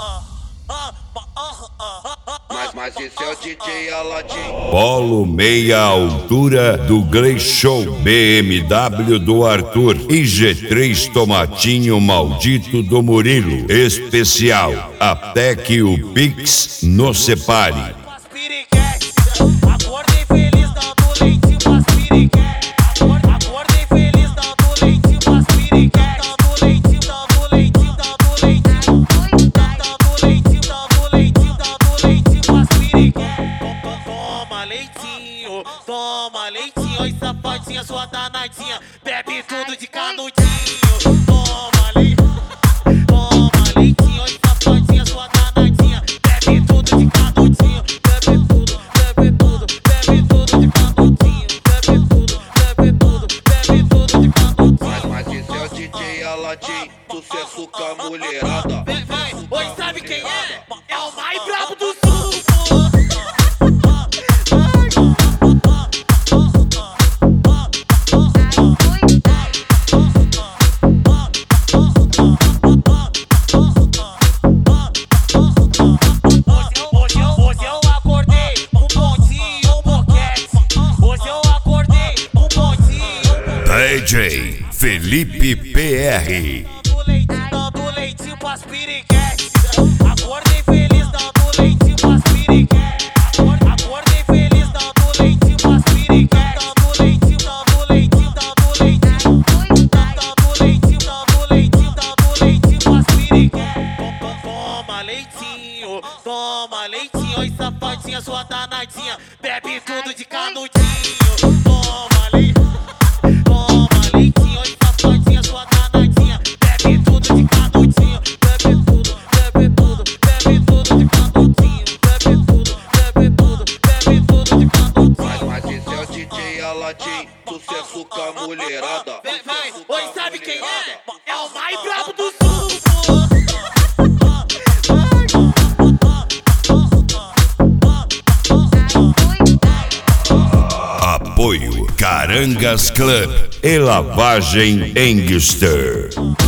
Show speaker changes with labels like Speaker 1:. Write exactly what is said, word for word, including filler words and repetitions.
Speaker 1: Mas, mas esse é o D J Aladim.
Speaker 2: Polo meia altura do Gleishow, B M W do Arthur e G três Tomatinho maldito do Murilo. Especial, até que o Pix nos separe.
Speaker 3: Acordei feliz dando leitinho pras piriquete. Acordei feliz dando leitinho pras piriquete. Dando leitinho, dando leitinho, dando leitinho. Dando leitinho, dando leitinho, dando leitinho pras piriquete. Toma leitinho, toma leitinho. Oi safadinha, sua danadinha. Bebe tudo de canudinho. Toma leitinho, toma leitinho. Oi safadinha, sua danadinha. Bebe tudo de canudinho. Bebe tudo, bebe tudo, bebe tudo de canudinho. Bebe tudo, bebe tudo, bebe tudo de canudinho.
Speaker 1: Mas, mas esse é o D J Aladim. Sucesso com a mulherada.
Speaker 3: Vem, vem, oi, sabe quem é? É o mais brabo do sul. Hoje eu acordei um pontinho, um boquete. Hoje eu acordei um pontinho.
Speaker 2: D J Felipe P R.
Speaker 3: Dando leitinho, dando leitinho pras piriquete. Acordei feliz dando leitinho pras piriquete. Acordei feliz dando leitinho pras piriquete. Dando leitinho, dando leitinho, dando leitinho. Dando leitinho, dando leitinho, dando leitinho pras piriquete. Toma leitinho, toma leitinho. Oi safadinha, sua danadinha. Bebe tudo de canudinho. Toma leitinho, toma leitinho. Oi safadinha, sua danadinha. Bebe tudo de canudinho. Bebe tudo, bebe tudo, bebe tudo de canudinho. Bebe tudo, bebe tudo, bebe tudo de canudinho.
Speaker 1: Mas, mas esse é o D J Aladim. Sucesso com a mulherada.
Speaker 3: Vem, vem, oi, sabe quem é? É o mais brabo do sul.
Speaker 2: Apoio Carangas Club e Lavagem Engster.